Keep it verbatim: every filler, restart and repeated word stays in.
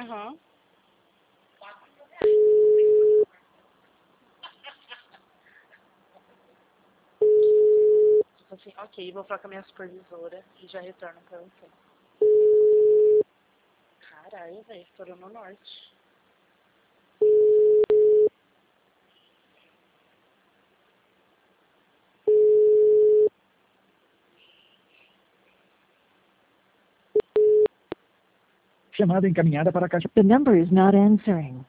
Aham. Assim, ok, vou falar com a minha supervisora e já retorno pra você. Caralho, velho, estourou no norte. Chamada encaminhada para a caixa. The number is not answering.